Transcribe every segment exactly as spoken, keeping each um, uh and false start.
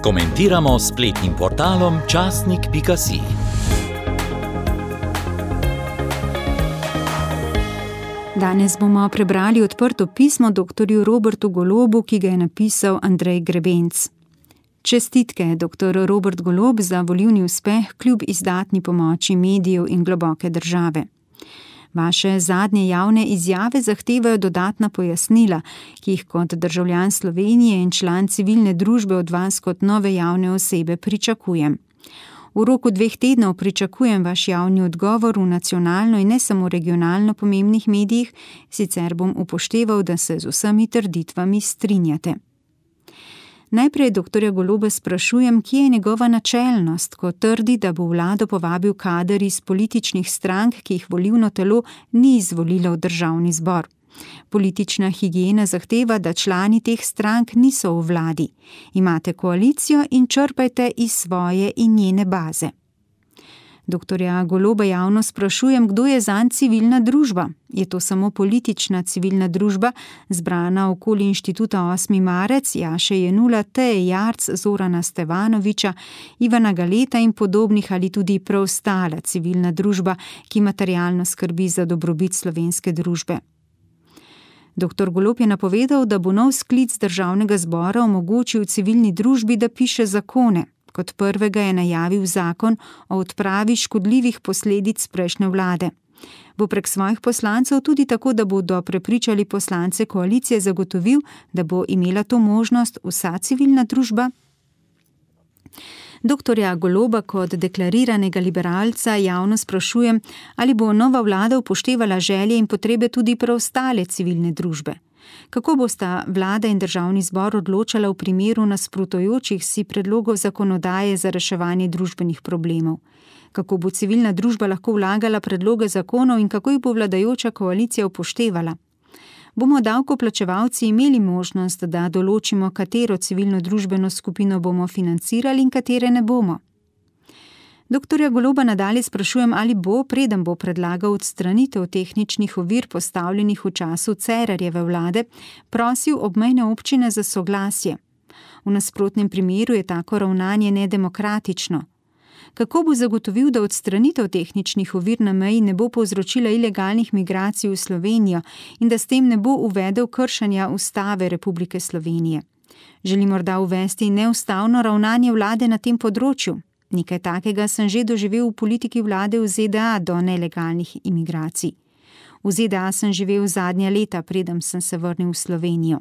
Komentiramo s spletnim portalom časnik pika si. Danes bomo prebrali odprto pismo doktorju Robertu Golobu, ki ga je napisal Andrej Grebenc. Čestitke, doktor Robert Golob, za volilni uspeh kljub izdatni pomoči medijev in globoke države. Vaše zadnje javne izjave zahtevajo dodatna pojasnila, ki jih kot državljan Slovenije in član civilne družbe od vas kot nove javne osebe pričakujem. V roku dveh tednov pričakujem vaš javni odgovor v nacionalno in ne samo regionalno pomembnih medijih, sicer bom upošteval, da se z vsemi trditvami strinjate. Najprej doktorja Goloba sprašujem, kje je njegova načelnost, ko trdi, da bo vlado povabil kader iz političnih strank, ki jih volilno telo ni izvolilo v državni zbor. Politična higiena zahteva, da člani teh strank niso v vladi. Imate koalicijo in črpajte iz svoje in njene baze. Doktorja Goloba javno sprašujem, kdo je zanj civilna družba. Je to samo politična civilna družba, zbrana okoli inštituta osmi marec, Jaše Jenula, Teje Jarc, Zorana Stevanoviča, Ivana Galeta in podobnih, ali tudi preostala civilna družba, ki materialno skrbi za dobrobit slovenske družbe. Doktor Golob je napovedal, da bo nov sklic državnega zbora omogočil civilni družbi, da piše zakone. Kot prvega je najavil zakon o odpravi škodljivih posledic prejšnje vlade. Bo prek svojih poslancev tudi tako, da bodo prepričali poslance koalicije, zagotovil, da bo imela to možnost vsa civilna družba? Doktorja Goloba kot deklariranega liberalca javno sprašujem, ali bo nova vlada upoštevala želje in potrebe tudi preostale civilne družbe. Kako bosta vlada in državni zbor odločala v primeru nasprotujočih si predlogov zakonodaje za reševanje družbenih problemov? Kako bo civilna družba lahko vlagala predloge zakonov in kako jih bo vladajoča koalicija upoštevala? Bomo davkoplačevalci imeli možnost, da določimo, katero civilno družbeno skupino bomo financirali in katere ne bomo? Doktorja Goloba nadalje sprašujem, ali bo, preden bo predlagal odstranitev tehničnih ovir postavljenih v času Cerarjeve vlade, prosil obmejne občine za soglasje. V nasprotnem primeru je tako ravnanje nedemokratično. Kako bo zagotovil, da odstranitev tehničnih ovir na meji ne bo povzročila ilegalnih migracij v Slovenijo in da s tem ne bo uvedel kršenja Ustave Republike Slovenije? Želi morda uvesti neustavno ravnanje vlade na tem področju? Nekaj takega sem že doživel v politiki vlade v Z D A do nelegalnih imigracij. V Z D A sem živel zadnja leta, preden sem se vrnil v Slovenijo.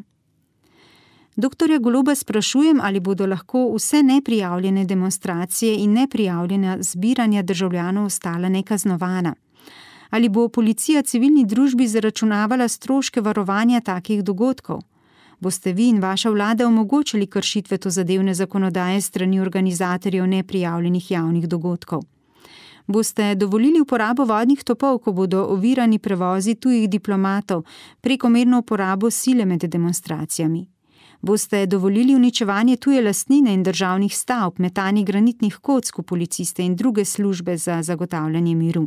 Doktorja Goloba sprašujem, ali bodo lahko vse neprijavljene demonstracije in neprijavljena zbiranja državljanov ostala nekaznovana. Ali bo policija civilni družbi zaračunavala stroške varovanja takih dogodkov? Boste vi in vaša vlada omogočili kršitve tozadevne zakonodaje strani organizatorjev neprijavljenih javnih dogodkov? Boste dovolili uporabo vodnih topov, ko bodo ovirani prevozi tujih diplomatov, prekomerno uporabo sile med demonstracijami? Boste dovolili uničevanje tuje lastnine in državnih stavb, metanje granitnih kock v policiste in druge službe za zagotavljanje miru?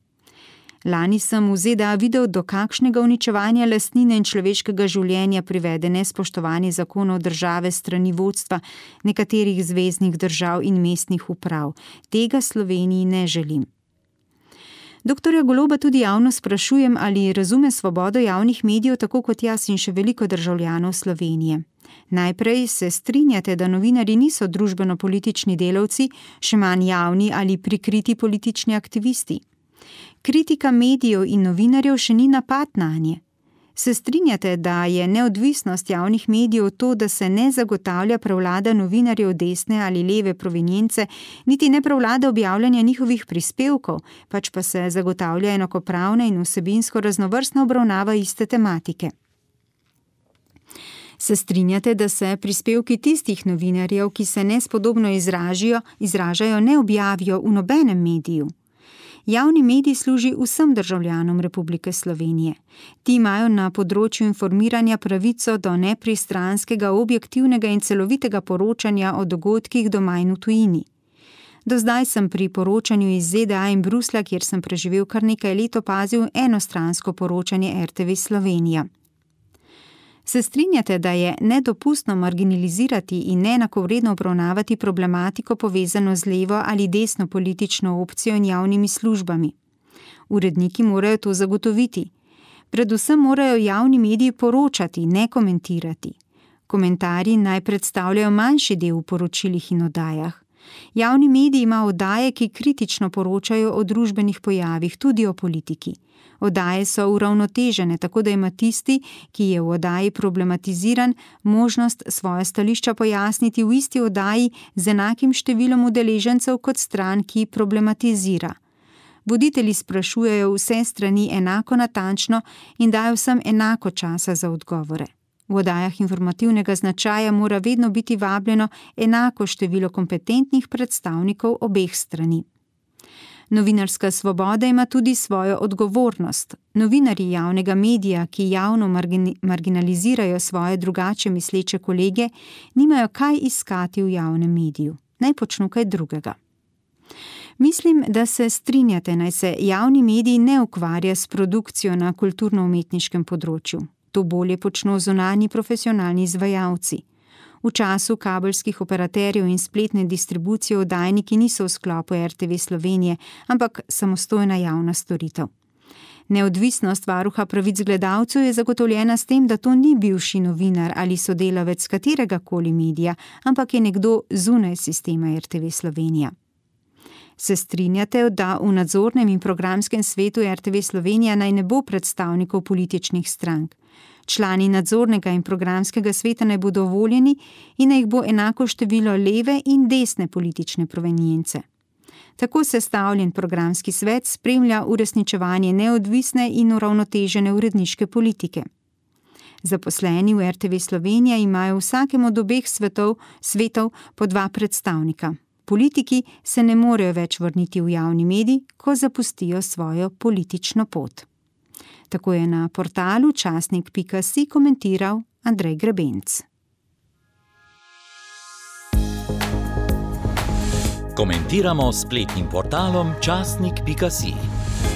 Lani sem v Z D A videl, do kakšnega uničevanja lastnine in človeškega življenja privede nespoštovanje zakonov države strani vodstva nekaterih zveznih držav in mestnih uprav. Tega Sloveniji ne želim. Doktorja Goloba tudi javno sprašujem, ali razume svobodo javnih medijev tako kot jaz in še veliko državljanov Slovenije. Najprej se strinjate, da novinarji niso družbeno-politični delavci, še manj javni ali prikriti politični aktivisti. Kritika medijev in novinarjev še ni napad nanje. Se strinjate, da je neodvisnost javnih medijev to, da se ne zagotavlja prevlada novinarjev desne ali leve provenience, niti ne prevlada objavljanja njihovih prispevkov, pač pa se zagotavlja enakopravna in vsebinsko raznovrstna obravnava iste tematike. Se strinjate, da se prispevki tistih novinarjev, ki se nespodobno izražijo, izražajo, ne objavijo v nobenem mediju? Javni medij služi vsem državljanom Republike Slovenije. Ti imajo na področju informiranja pravico do nepristranskega, objektivnega in celovitega poročanja o dogodkih doma in v tujini. Do zdaj sem pri poročanju iz Z D A in Bruslja, kjer sem preživel kar nekaj let, opazil enostransko poročanje R T V Slovenija. Se strinjate, da je nedopustno marginalizirati in neenakovredno obravnavati problematiko povezano z levo ali desno politično opcijo in javnimi službami? Uredniki morajo to zagotoviti. Predvsem morajo javni mediji poročati, ne komentirati. Komentarji naj predstavljajo manjši del v poročilih in oddajah. Javni medij ima oddaje, ki kritično poročajo o družbenih pojavih, tudi o politiki. Oddaje so uravnotežene, tako da ima tisti, ki je v oddaji problematiziran, možnost svoje stališča pojasniti v isti oddaji z enakim številom udeležencev kot stran, ki problematizira. Voditelji sprašujejo vse strani enako natančno in dajo vsem enako časa za odgovore. V oddajah informativnega značaja mora vedno biti vabljeno enako število kompetentnih predstavnikov obeh strani. Novinarska svoboda ima tudi svojo odgovornost. Novinarji javnega medija, ki javno margin- marginalizirajo svoje drugače misleče kolege, nimajo kaj iskati v javnem mediju. Naj počnu kaj drugega. Mislim, da se strinjate, naj se javni medij ne ukvarja s produkcijo na kulturno-umetniškem področju. To bolje počno zunanji profesionalni izvajalci. V času kabelskih operaterjev in spletne distribucije oddajniki niso v sklopu R T V Slovenije, ampak samostojna javna storitev. Neodvisnost varuha pravic gledalcev je zagotovljena s tem, da to ni bivši novinar ali sodelavec kateregakoli medija, ampak je nekdo zunaj sistema R T V Slovenija. Se strinjate, da v nadzornem in programskem svetu R T V Slovenija naj ne bo predstavnikov političnih strank? Člani nadzornega in programskega sveta naj bodo voljeni in naj jih bo enako število leve in desne politične provenience. Tako sestavljen programski svet spremlja uresničevanje neodvisne in uravnotežene uredniške politike. Zaposleni v R T V Slovenija imajo v vsakem od obeh svetov, svetov po dva predstavnika. Politiki se ne morejo več vrniti v javni medij, ko zapustijo svojo politično pot. Tako je na portalu časnik pika si komentiral Andrej Grebenc. Komentiramo s spletnim portalom časnik pika si.